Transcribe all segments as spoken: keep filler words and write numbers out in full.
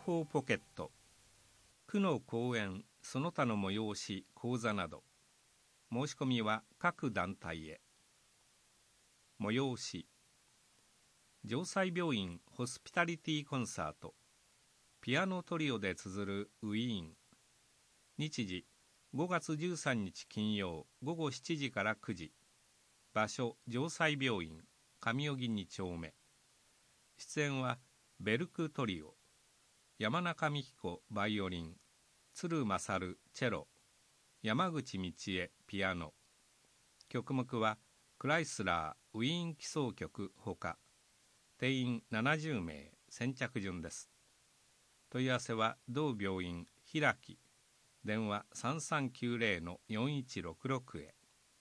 報ポケット、区の講演その他の催し講座など、申し込みは各団体へ。催し、城西病院ホスピタリティコンサート、ピアノトリオで綴るウィーン。日時ごがつじゅうさんにち金曜午後しちじからくじ。場所城西病院上荻に丁目。出演はベルクトリオ、山中美希子バイオリン、鶴勝チェロ、山口道恵ピアノ。曲目はクライスラーウィーン基奏曲ほか。定員ななじゅうめい、先着順です。問い合わせは同病院開き、電話 さんさんきゅうゼロ よんいちろくろく へ。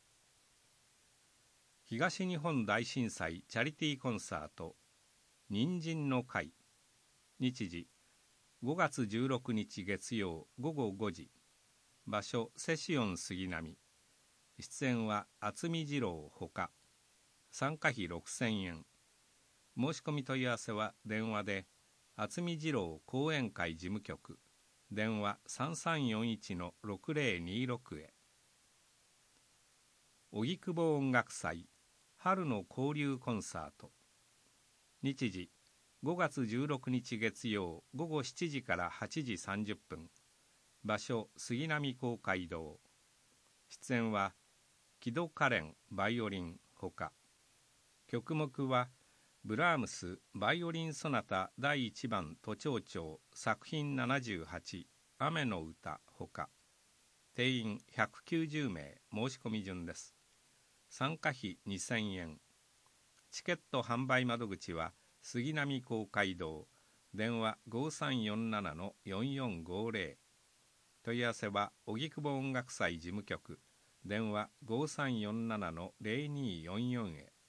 東日本大震災チャリティーコンサート人参の会。日時ごがつじゅうろくにち月曜午後ごじ。場所セシオン杉並。出演は渥美二郎ほか。参加費ろくせんえん。申し込み問い合わせは電話で渥美二郎講演会事務局、電話 さんさんよんいちのろくゼロにろく へ。荻窪音楽祭春の交流コンサート。日時ごがつじゅうろくにち月曜午後しちじからはちじさんじゅっぷん。場所杉並公会堂。出演は木戸カレンバイオリンほか。曲目はブラームスバイオリンソナタだいいちばん都庁長作品ななじゅうはち雨の歌ほか。定員ひゃくきゅうじゅうめい、申し込み順です。参加費にせんえん。チケット販売窓口は杉並公会堂、電話 ごさんよんななのよんよんごゼロ。問い合わせは荻窪音楽祭事務局、電話 ごさんよんななのゼロによんよん へ。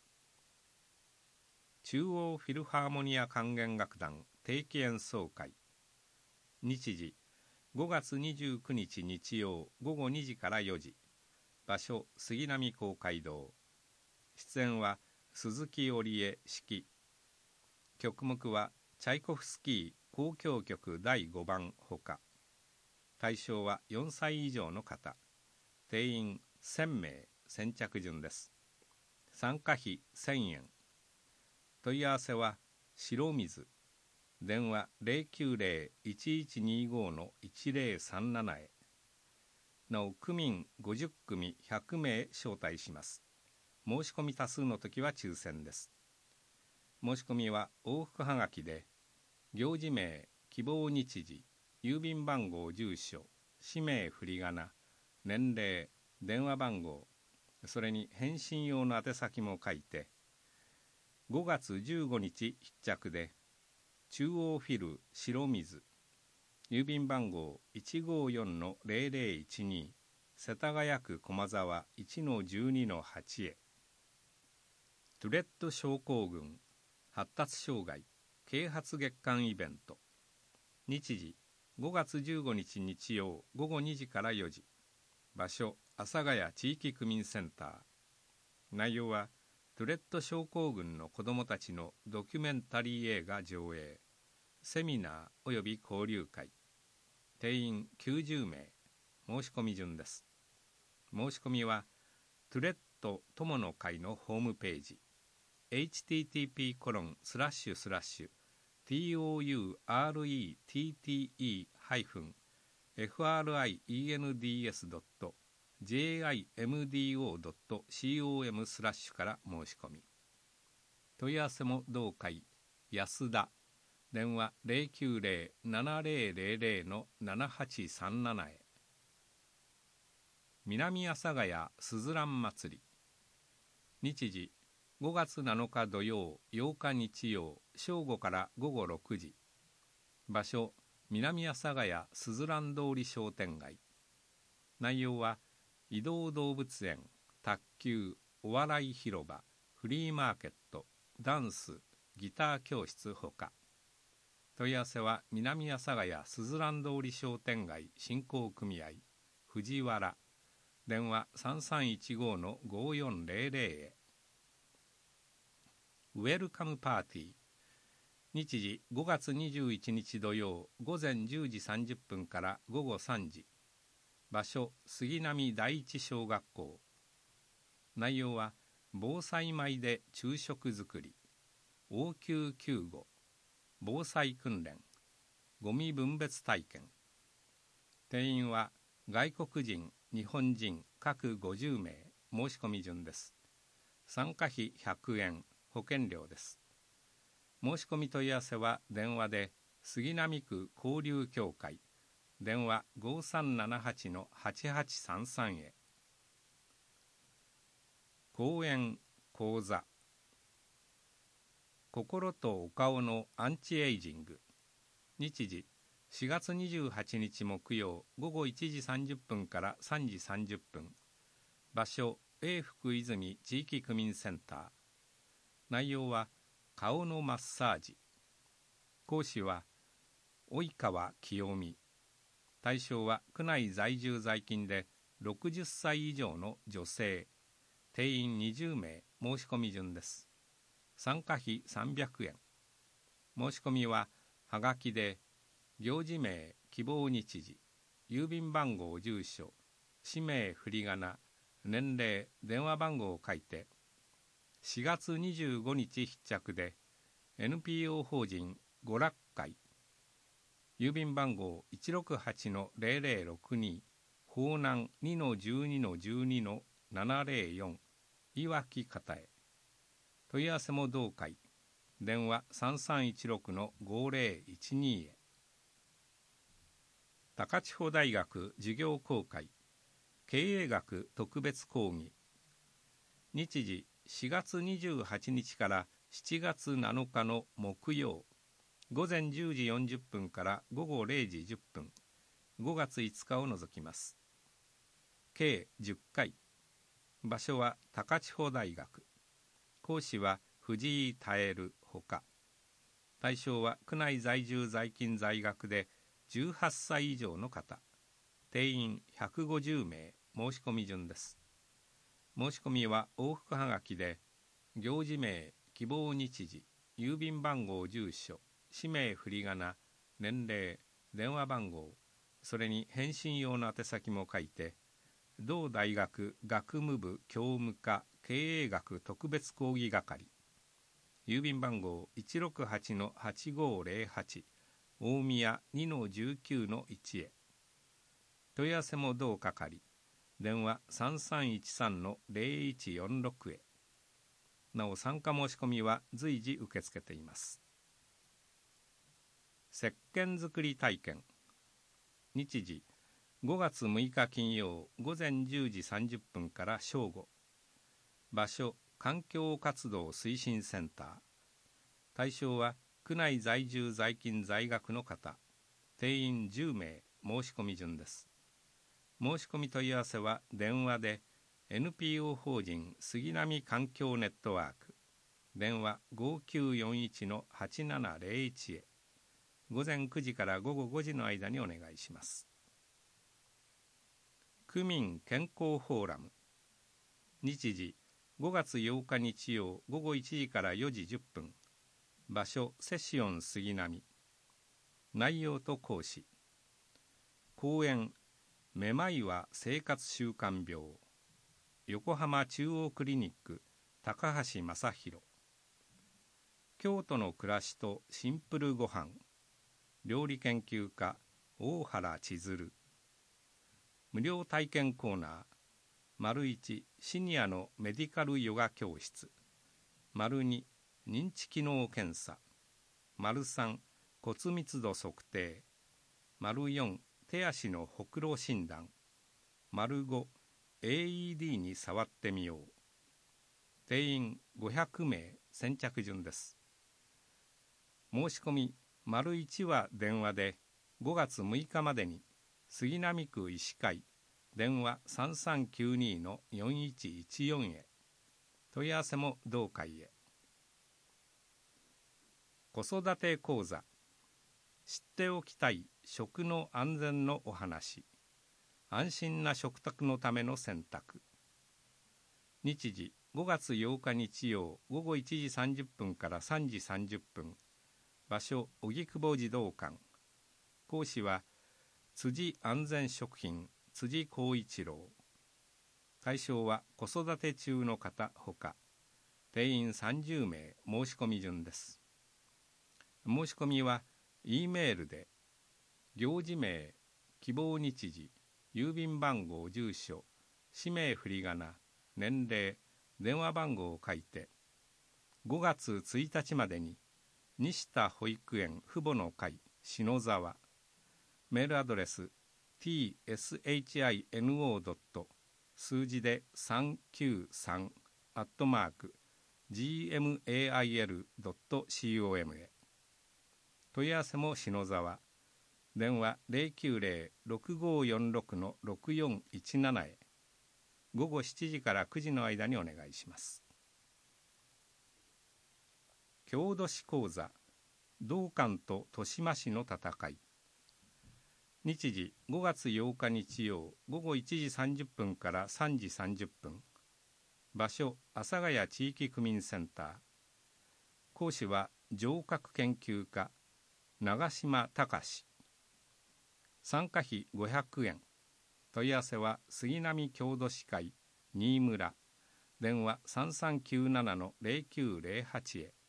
中央フィルハーモニア管弦楽団定期演奏会。日時ごがつにじゅうくにち日曜午後にじからよじ。場所杉並公会堂。出演は鈴木織江指揮。曲目はチャイコフスキー交響曲だいごばんほか。対象はよんさい以上の方。定員せんめい、先着順です。参加費せんえん。問い合わせは白水、電話 ゼロきゅうゼロ いちいちにごのいちゼロさんなな へ。なお区民ごじゅっくみひゃくめい招待します。申し込み多数の時は抽選です。申し込みは往復はがきで行事名、希望日時、郵便番号、住所、氏名、振り仮名、年齢、電話番号、それに返信用の宛先も書いて、ごがつじゅうごにち必着で中央フィル白水、郵便番号 いちごよんのゼロゼロいちに 世田谷区駒沢 いちのじゅうにのはち へ。トゥレット症候群発達障害啓発月間イベント。日時ごがつじゅうごにち日曜午後にじからよじ。場所阿佐ヶ谷地域区民センター。内容はトゥレット症候群の子どもたちのドキュメンタリー映画上映、セミナーおよび交流会。定員きゅうじゅうめい、申し込み順です。申し込みはトゥレット友の会のホームページ エイチティーティーピーコロンスラッシュスラッシュトゥレフラインドドットジェーアイエムディーオードットコム スラッシュから申し込み。問い合わせも同会安田、電話 ゼロきゅうゼロ ななゼロゼロゼロのななはちさんなな へ。南阿佐ヶ谷すずらん祭り。日時ごがつなのか土曜ようか日曜正午からごごろくじ。場所南阿佐ヶ谷すずらん通り商店街。内容は移動動物園、卓球、お笑い広場、フリーマーケット、ダンス、ギター教室ほか。問い合わせは南阿佐ヶ谷すずらん通り商店街振興組合藤原、電話 さんさんいちごのごよんゼロゼロ へ。ウェルカムパーティー。 日時ごがつにじゅういちにち土曜午前じゅうじさんじゅっぷんから午後さんじ。場所杉並第一小学校。内容は防災米で昼食作り、応急救護、防災訓練、ゴミ分別体験。定員は外国人、日本人各ごじゅうめい、申し込み順です。参加費ひゃくえん、保険料です。申し込み問い合わせは電話で杉並区交流協会、電話 ごさんななはちのはちはちさんさん へ。講演講座、心とお顔のアンチエイジング。日時しがつにじゅうはちにち木曜午後いちじさんじゅっぷんからさんじさんじゅっぷん。場所永福泉地域区民センター。内容は顔のマッサージ。講師は及川清美。対象は区内在住在勤でろくじゅっさい以上の女性。定員にじゅうめい、申し込み順です。参加費さんびゃくえん。申し込みははがきで行事名、希望日時、郵便番号、住所、氏名、振り仮名、年齢、電話番号を書いてしがつにじゅうごにち必着で エヌピーオー 法人娯楽会、郵便番号 いちろくはちのゼロゼロろくに、方南 にのじゅうにのじゅうにのななゼロよん、いわき方へ。問い合わせも同会、電話 さんさんいちろくのごゼロいちに へ。高千穂大学授業公開、経営学特別講義。日時しがつにじゅうはちにちからしちがつなのかの木曜、午前じゅうじよんじゅっぷんから午後れいじじゅっぷん、ごがついつかを除きます。計じゅっかい。場所は高千穂大学。講師は藤井耐ほか。対象は区内在住在勤在学でじゅうはっさい以上の方。定員ひゃくごじゅうめい、申し込み順です。申し込みは往復はがきで行事名、希望日時、郵便番号、住所、氏名、振り仮名、年齢、電話番号、それに返信用の宛先も書いて、同大学学務部教務課経営学特別講義係、郵便番号 いちろくはちのはちごゼロはち、大宮 にのじゅうきゅうのいち へ。問い合わせも同係、電話さんさんいちさんのゼロいちよんろく へ。なお参加申し込みは随時受け付けています。石鹸作り体験。日時ごがつむいか金曜午前じゅうじさんじゅっぷんから正午。場所環境活動推進センター。対象は区内在住在勤在学の方。定員じゅうめい、申し込み順です。申し込み問い合わせは電話で エヌピーオー 法人杉並環境ネットワーク、電話 ごきゅうよんいちのはちななゼロいち へ。午前くじから午後ごじの間にお願いします。区民健康フォーラム。日時ごがつようか日曜午後いちじからよじじゅっぷん。場所セシオン杉並。内容と講師。講演めまいは生活習慣病、横浜中央クリニック高橋正弘。京都の暮らしとシンプルごはん、料理研究家大原千鶴。無料体験コーナー、丸いちシニアのメディカルヨガ教室、丸に認知機能検査、丸さん骨密度測定、丸よん手足のほくろ診断、丸ご エーイーディー に触ってみよう。定員ごひゃくめい、先着順です。申し込み丸いちは電話でごがつむいかまでに杉並区医師会、電話さんさんきゅうにのよんいちいちよんへ。問い合わせも同会へ。子育て講座、知っておきたい食の安全のお話、安心な食卓のための選択。日時ごがつようか日曜午後いちじさんじゅっぷんからさんじさんじゅっぷん。 場所荻窪児童館。講師は辻安全食品辻光一郎。対象は子育て中の方ほか、定員さんじゅうめい申し込み順です。申し込みは E メールで行事名、希望日時、郵便番号、住所、氏名振り仮名、年齢、電話番号を書いてごがつついたちまでに西田保育園父母の会篠沢、メールアドレス ティーエスエイチアイエヌオー. 数字でさんきゅうさんアットマーク ジーエムエーアイエルドットコム へ。問い合わせも篠沢。電話 ゼロきゅうゼロ ろくごよんろく ろくよんいちなな へ。ごごしちじからくじの間にお願いします。郷土史講座、道館と豊島市の戦い。日時ごがつようか日曜午後いちじさんじゅっぷんからさんじさんじゅっぷん。場所阿佐ヶ谷地域区民センター。講師は城郭研究家長島隆。参加費ごひゃくえん。問い合わせは杉並郷土史会新村。電話さんさんきゅうなな ゼロきゅうゼロはち へ。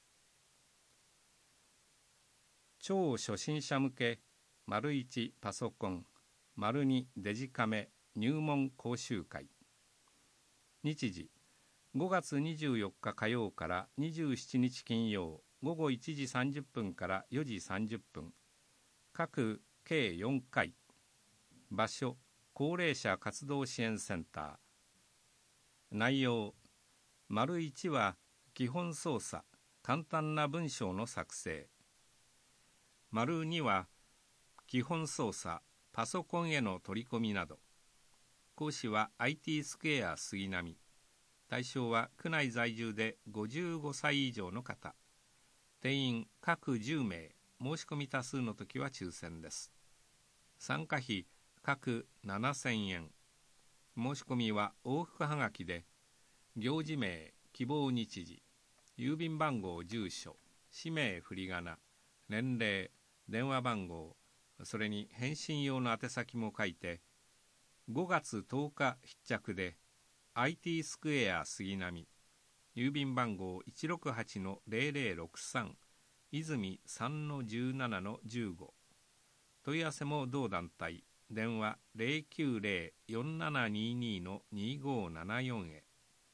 超初心者向け丸いちパソコン、丸にデジカメ入門講習会。日時ごがつにじゅうよっか火曜からにじゅうしちにち金曜午後いちじさんじゅっぷんからよじさんじゅっぷん。各計よんかい。場所高齢者活動支援センター。内容丸いちは基本操作、簡単な文章の作成。丸には基本操作、パソコンへの取り込みなど。講師は アイティー スクエア杉並。対象は区内在住でごじゅうごさい以上の方。定員各じゅうめい、申し込み多数の時は抽選です。参加費各ななせんえん。申し込みは往復はがきで行事名、希望日時、郵便番号、住所、氏名振り仮名、年齢、電話番号、それに返信用の宛先も書いてごがつとおか必着で アイティー スクエア杉並、郵便番号 いちろくはち ゼロゼロろくさん 泉 さんのじゅうななのじゅうご。問い合わせも同団体。電話 ゼロきゅうゼロ よんななにに にごななよん へ。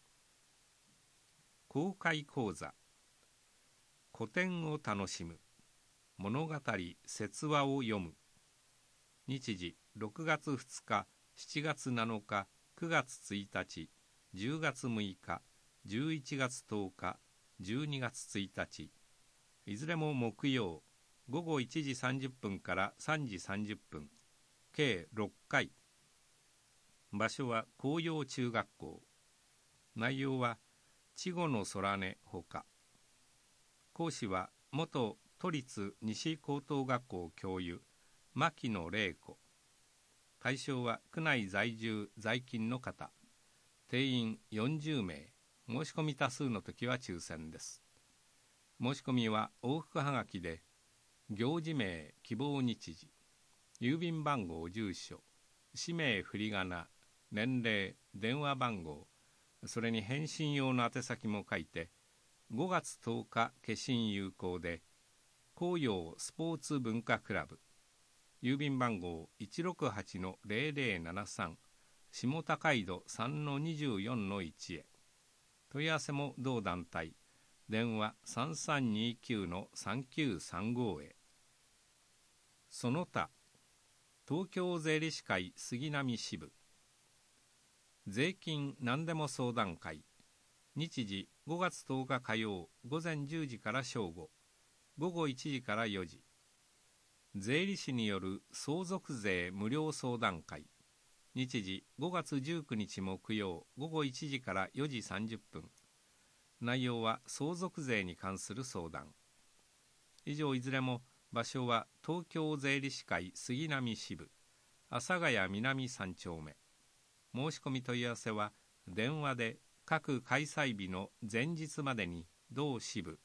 公開講座、古典を楽しむ、物語説話を読む。日時ろくがつふつか、しちがつなのか、くがつついたち、じゅうがつむいか、じゅういちがつとおか、じゅうにがつついたち。いずれも木曜、ごごいちじさんじゅっぷんからさんじさんじゅっぷん。計ろっかい。場所は紅葉中学校。内容は稚語の空音ほか。講師は元都立西高等学校教諭牧野玲子。対象は区内在住在勤の方。定員よんじゅうめい。申し込み多数の時は抽選です。申し込みは往復はがきで行事名、希望日時、郵便番号、住所、氏名振り仮名、年齢、電話番号、それに返信用の宛先も書いてごがつとおか消印有効で紅葉スポーツ文化クラブ、郵便番号 いちろくはち ゼロゼロななさん 下高井戸 さんのにじゅうよんのいち へ。問い合わせも同団体。電話 さんさんにきゅう さんきゅうさんご へ。その他、東京税理士会杉並支部、税金何でも相談会。日時ごがつとおか火曜午前じゅうじから正午、ごごいちじからよじ。税理士による相続税無料相談会。日時ごがつじゅうくにち木曜ごごいちじからよじさんじゅっぷん。内容は相続税に関する相談。以上いずれも場所は東京税理士会杉並支部、阿佐ヶ谷南さん丁目。申し込み問い合わせは電話で各開催日の前日までに同支部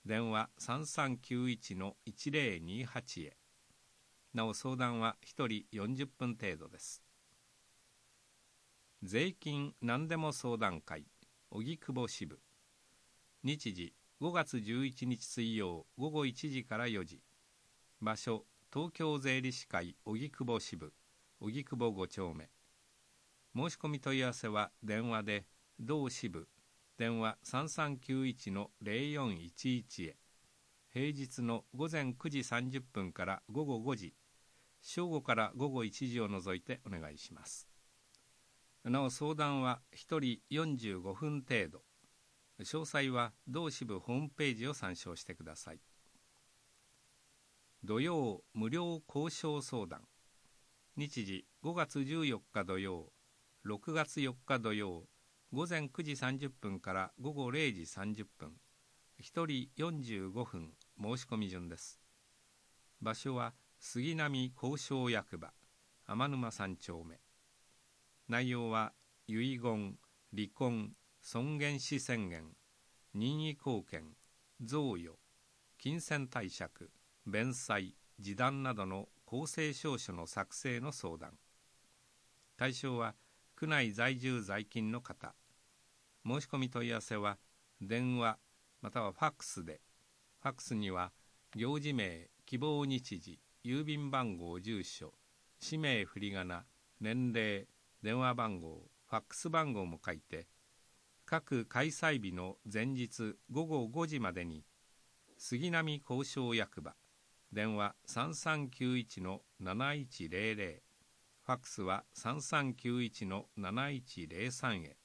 電話さんさんきゅういちのいちぜろにはちへ。なお相談はひとりよんじゅっぷん程度です。税金何でも相談会荻窪支部。日時ごがつじゅういちにち水曜午後いちじからよじ。場所東京税理士会荻窪支部荻窪ご丁目。申し込み問い合わせは電話で同支部電話さんさんきゅういちのぜろよんいちいちへ。平日のごぜんくじさんじゅっぷんからごごごじ、正午からごごいちじを除いてお願いします。なお相談はひとりよんじゅうごふん程度。詳細は同支部ホームページを参照してください。土曜無料交渉相談。日時ごがつじゅうよっか土曜、ろくがつよっか土曜、ごぜんくじさんじゅっぷんからごごれいじさんじゅっぷん。ひとりよんじゅうごふん申し込み順です。場所は杉並交渉役場天沼さん丁目。内容は遺言、離婚、尊厳死宣言、任意後見、贈与、金銭貸借、弁済、示談などの公正証書の作成の相談。対象は区内在住在勤の方。申し込み問い合わせは電話またはファックスで。ファックスには行事名、希望日時、郵便番号、住所、氏名、振り仮名、年齢、電話番号、ファックス番号も書いて、各開催日の前日ごごごじまでに杉並交渉役場電話さんさんきゅういちのなないちぜろぜろ、ファックスはさんさんきゅういちのなないちぜろさんへ。